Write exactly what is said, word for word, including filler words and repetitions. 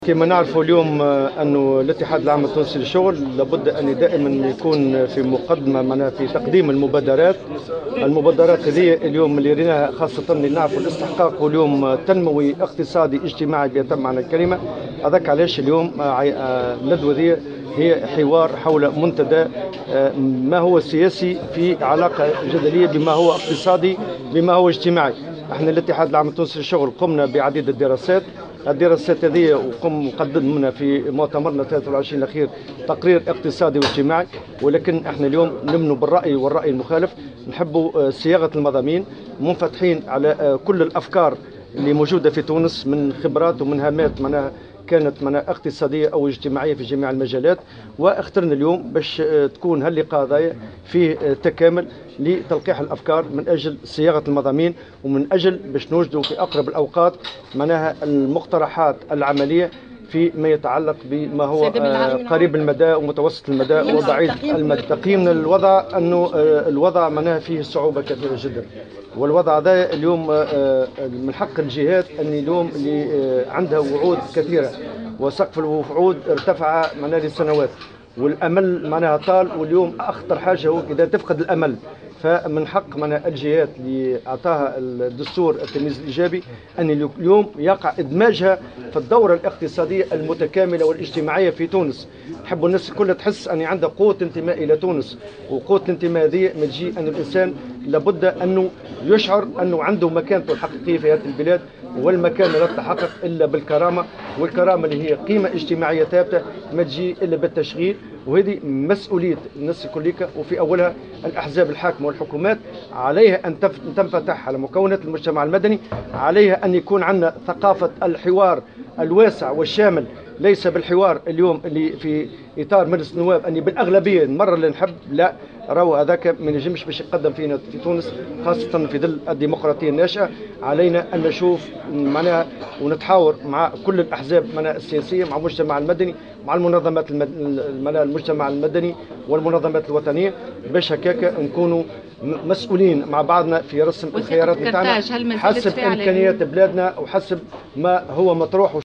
كما نعرفوا اليوم أنه الاتحاد العام التونسي للشغل لابد أن دائما يكون في مقدمة معناها في تقديم المبادرات. المبادرات هذه اليوم اللي ريناها خاصة اللي نعرفوا الاستحقاق واليوم تنموي اقتصادي اجتماعي بأتم معنى الكلمة. هذاك علاش اليوم الندوة ذي هي حوار حول منتدى ما هو سياسي في علاقة جدلية بما هو اقتصادي بما هو اجتماعي. احنا الاتحاد العام التونسي للشغل قمنا بعديد الدراسات. الدراسات هذه وقم قدمنا في مؤتمرنا ثلاثة وعشرين الأخير تقرير اقتصادي واجتماعي، ولكن احنا اليوم نمنوا بالرأي والرأي المخالف. نحبوا صياغة المضامين منفتحين على كل الأفكار اللي موجودة في تونس من خبرات ومن هامات معناها كانت معناها اقتصادية أو اجتماعية في جميع المجالات، واخترنا اليوم باش تكون هاللقاء هذايا فيه تكامل لتلقيح الأفكار من أجل صياغة المضامين ومن أجل باش نوجدوا في أقرب الأوقات معناها المقترحات العملية فيما يتعلق بما هو قريب المدى ومتوسط المدى وبعيد المدى. تقييمنا للوضع أنه الوضع معناها فيه صعوبة كثيرة جدا، والوضع هذا اليوم من حق الجهات أن اليوم اللي عندها وعود كثيرة وسقف الوعود ارتفع معناها لسنوات والأمل معناها طال، واليوم أخطر حاجة هو إذا تفقد الأمل. فمن حق من الجهات اللي أعطاها الدستور التمييز الإيجابي أن اليوم يقع إدماجها في الدورة الاقتصادية المتكاملة والاجتماعية في تونس. نحب الناس كلها تحس أن عندها قوة انتماء إلى تونس، وقوة الانتماء هذه ما تجي أن الإنسان لابد أنه يشعر أنه عنده مكانته الحقيقية في هذه البلاد، والمكان لا تتحقق إلا بالكرامة، والكرامة اللي هي قيمة اجتماعية ثابتة ما تجي إلا بالتشغيل. وهذه مسؤولية الناس كلها، وفي أولها الأحزاب الحاكمة والحكومات عليها أن تنفتح على مكونات المجتمع المدني، عليها أن يكون عندنا ثقافة الحوار الواسع والشامل، ليس بالحوار اليوم اللي في إطار مجلس النواب أني بالأغلبية المرة اللي نحب، لا راهو هذاك ما نجمش باش يقدم فينا في تونس، خاصة في ظل الديمقراطية الناشئة. علينا أن نشوف معناها ونتحاور مع كل الأحزاب معناها السياسية، مع المجتمع المدني، مع المنظمات المجتمع المدني والمنظمات الوطنية، باش هكاك نكونوا مسؤولين مع بعضنا في رسم الخيارات نتاعنا حسب إمكانيات بلادنا وحسب ما هو مطروح.